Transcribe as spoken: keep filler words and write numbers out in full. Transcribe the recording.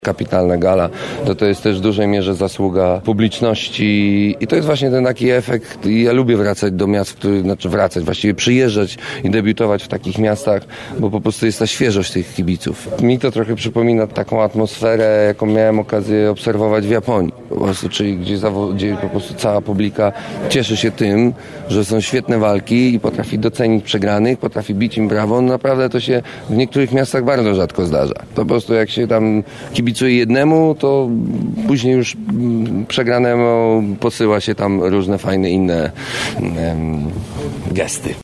Kapitalna gala, to to jest też w dużej mierze zasługa publiczności i to jest właśnie ten taki efekt. Ja lubię wracać do miast, w których, znaczy wracać, właściwie przyjeżdżać i debiutować w takich miastach, bo po prostu jest ta świeżość tych kibiców. Mi to trochę przypomina taką atmosferę, jaką miałem okazję obserwować w Japonii, po prostu, czyli gdzie, zawo- gdzie po prostu cała publika cieszy się tym, że są świetne walki i potrafi docenić przegranych, potrafi bić im brawo. No naprawdę to się w niektórych miastach bardzo rzadko zdarza. To po prostu jak się tam kibicuje jednemu, to później już przegranemu posyła się tam różne fajne inne um, gesty.